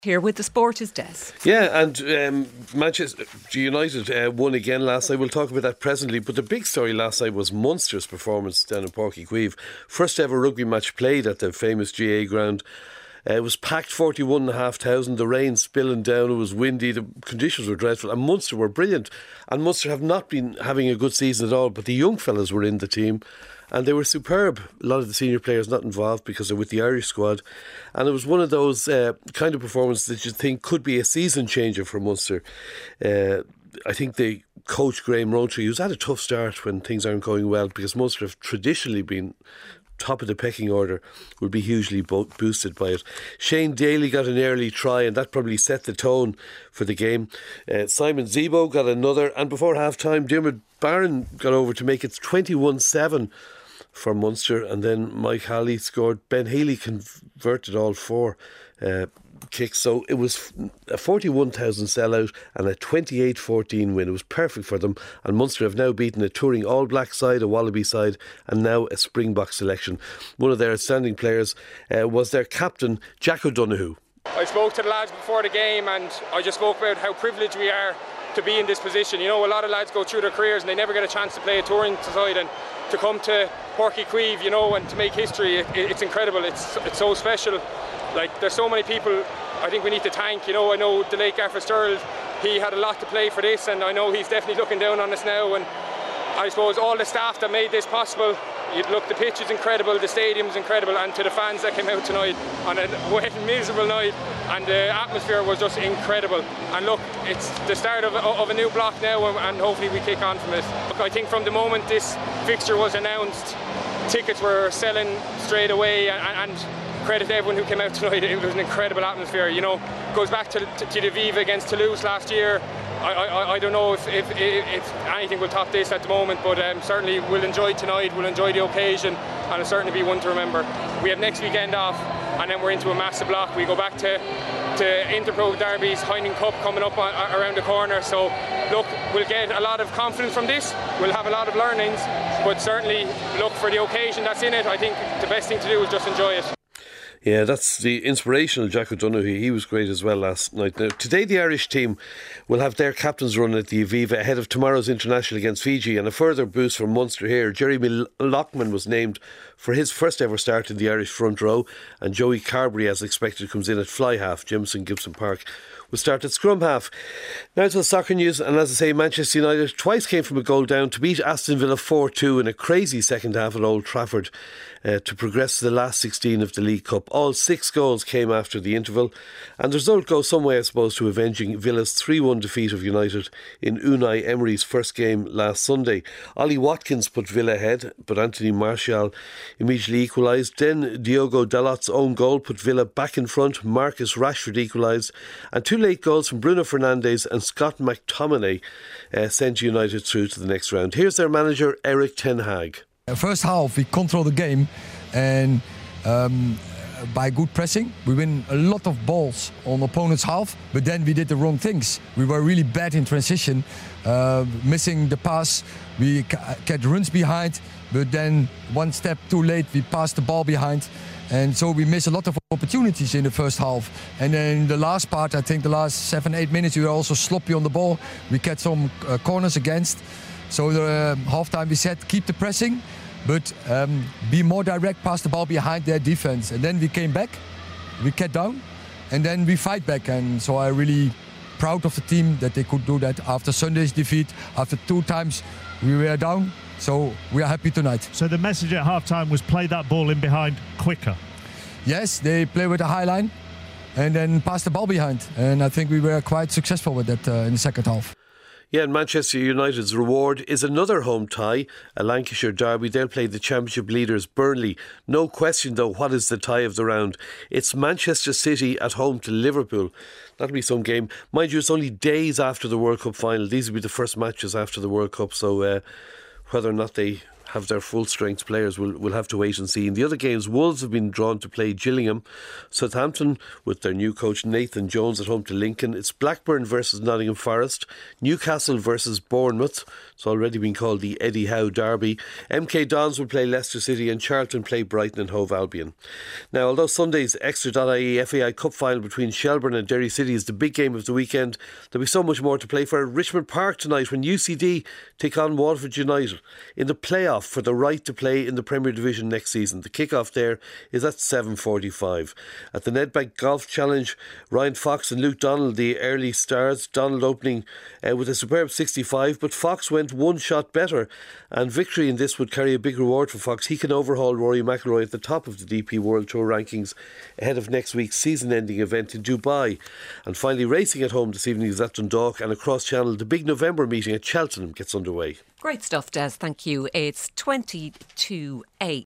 Here with the sport is Des. Yeah, and Manchester United won again last night. We'll talk about that presently. But the big story last night was Munster's performance down in Páirc Uí Chaoimh. First ever rugby match played at the famous GA ground. It was packed, 41,500. The rain spilling down. It was windy. The conditions were dreadful. And Munster were brilliant. And Munster have not been having a good season at all. But the young fellas were in the team. And they were superb. A lot of the senior players not involved because they're with the Irish squad. And it was one of those kind of performances that you think could be a season changer for Munster. I think the coach, Graham Rowntree, who's had a tough start when things aren't going well, because Munster have traditionally been top of the pecking order, will be hugely boosted by it. Shane Daly got an early try, and that probably set the tone for the game. Simon Zebo got another, and before half time Diarmuid Barron got over to make it 21-7 for Munster, and then Mike Halley scored. Ben Healy converted all four kicks, so it was a 41,000 sellout and a 28-14 win. It was perfect for them, and Munster have now beaten a touring All Black side, a Wallaby side, and now a Springbok selection. One of their outstanding players was their captain, Jack O'Donoghue. I spoke to the lads before the game, and I just spoke about how privileged we are to be in this position. You know, a lot of lads go through their careers and they never get a chance to play a touring side, and to come to Páirc Uí Chaoimh, you know, and to make history, it's incredible. It's so special. Like, there's so many people I think we need to thank. You know, I know the late Gaffer Sturl, he had a lot to play for this, and I know he's definitely looking down on us now. And I suppose all the staff that made this possible. Look, the pitch is incredible, the stadium's incredible, and to the fans that came out tonight on a wet, miserable night, and the atmosphere was just incredible. And look, it's the start of a new block now, and hopefully we kick on from it. Look, I think from the moment this fixture was announced, tickets were selling straight away, and credit to everyone who came out tonight. It was an incredible atmosphere. You know, it goes back to the Viva against Toulouse last year. I don't know if anything will top this at the moment, but certainly we'll enjoy tonight, we'll enjoy the occasion, and it'll certainly be one to remember. We have next weekend off, and then we're into a massive block. We go back to Interpro derbies, Heineken Cup coming up around the corner. So look, we'll get a lot of confidence from this, we'll have a lot of learnings, but certainly look, for the occasion that's in it, I think the best thing to do is just enjoy it. Yeah, that's the inspirational Jack O'Donoghue. He was great as well last night. Now, today the Irish team will have their captain's run at the Aviva ahead of tomorrow's international against Fiji, and a further boost for Munster here. Jeremy Lockman was named for his first ever start in the Irish front row, and Joey Carberry, as expected, comes in at fly half. Jameson Gibson Park will start at scrum half. Now to the soccer news, and as I say, Manchester United twice came from a goal down to beat Aston Villa 4-2 in a crazy second half at Old Trafford to progress to the last 16 of the League Cup. All 6 goals came after the interval, and the result goes some way, I suppose, to avenging Villa's 3-1 defeat of United in Unai Emery's first game last Sunday. Ollie Watkins put Villa ahead, but Anthony Martial immediately equalised. Then Diogo Dalot's own goal put Villa back in front. Marcus Rashford equalised, and 2 late goals from Bruno Fernandes and Scott McTominay sent United through to the next round. Here's their manager, Eric Ten Hag. First half we control the game, and by good pressing we win a lot of balls on opponent's half, but then we did the wrong things. We were really bad in transition, missing the pass. We get runs behind, but then one step too late we passed the ball behind, and so we miss a lot of opportunities in the first half. And then in the last part, I think the last 7-8 minutes, we were also sloppy on the ball. We get some corners against. So the half-time we said keep the pressing, but be more direct, pass the ball behind their defense. And then we came back, we get down, and then we fight back. And so I'm really proud of the team that they could do that after Sunday's defeat. After 2 times we were down, so we are happy tonight. So the message at half-time was play that ball in behind quicker. Yes, they play with a high line and then pass the ball behind. And I think we were quite successful with that in the second half. Yeah, and Manchester United's reward is another home tie, a Lancashire derby. They'll play the Championship leaders Burnley. No question, though, what is the tie of the round? It's Manchester City at home to Liverpool. That'll be some game. Mind you, it's only days after the World Cup final. These will be the first matches after the World Cup, so whether or not they have their full strength players. We'll have to wait and see. In the other games, Wolves have been drawn to play Gillingham. Southampton with their new coach Nathan Jones at home to Lincoln. It's Blackburn versus Nottingham Forest. Newcastle versus Bournemouth. It's already been called the Eddie Howe Derby. MK Dons will play Leicester City and Charlton play Brighton and Hove Albion. Now, although Sunday's Extra.ie FAI Cup final between Shelbourne and Derry City is the big game of the weekend, there'll be so much more to play for at Richmond Park tonight when UCD take on Waterford United in the playoff for the right to play in the Premier Division next season. The kick-off there is at 7:45. At the Nedbank Golf Challenge, Ryan Fox and Luke Donald, the early stars. Donald opening with a superb 65, but Fox went one shot better, and victory in this would carry a big reward for Fox. He can overhaul Rory McIlroy at the top of the DP World Tour rankings ahead of next week's season-ending event in Dubai. And finally, racing at home this evening is at Dundalk, and across Channel, the big November meeting at Cheltenham gets underway. Great stuff, Des. Thank you. It's 20 to 8.